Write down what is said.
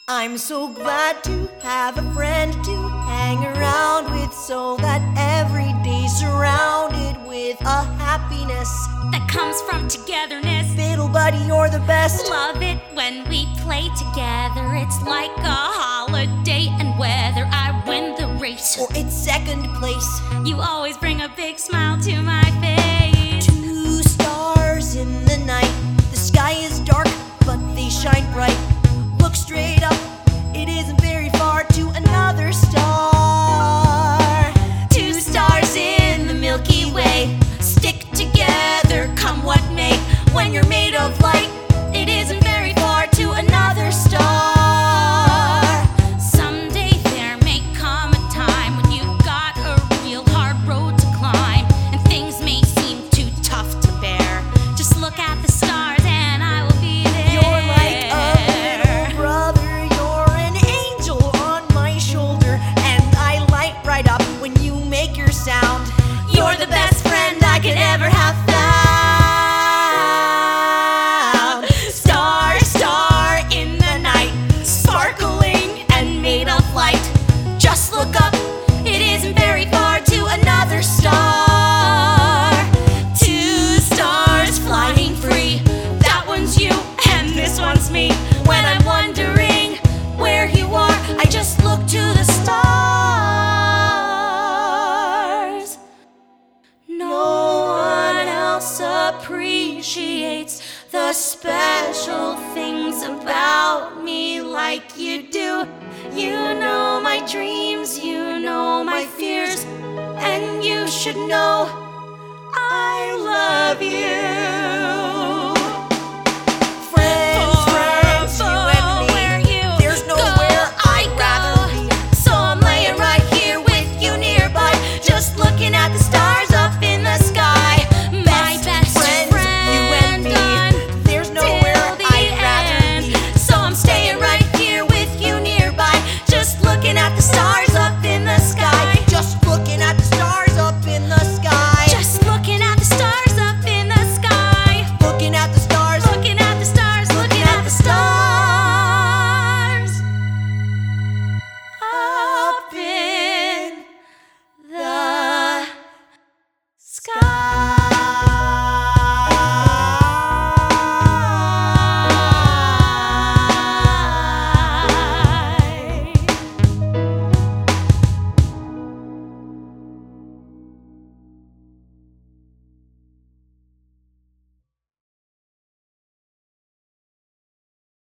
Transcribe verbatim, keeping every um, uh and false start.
I'm so glad to have a friend to hang around with, so that every day's surrounded with a happiness that comes from togetherness. Fiddle buddy, you're the best. Love it when we play together. It's like a holiday, and whether I win the race or it's second place, you always bring a big smile to my face. Two stars in the night, the sky is dark but they shine bright. Look straight up, it isn't very far to another star. Two stars in the Milky Way, stick together come what may. When you're made of light, it isn't very far to another star. Someday there may come a time when you've got a real hard road to climb, and things may seem too tough to bear. Just look at the stars and I will be there. You're like a little brother, you're an angel on my shoulder, and I light right up when you make your sound. You're the best friend I could ever have found. Star, star in the night, sparkling and made of light. Just look up, it isn't very far to another star. Two stars flying free, that one's you and this one's me. When I'm wondering where you are, I just look to the stars. No one else appreciates the special things about me like you do. You know my dreams, you know my fears, and you should know I love you.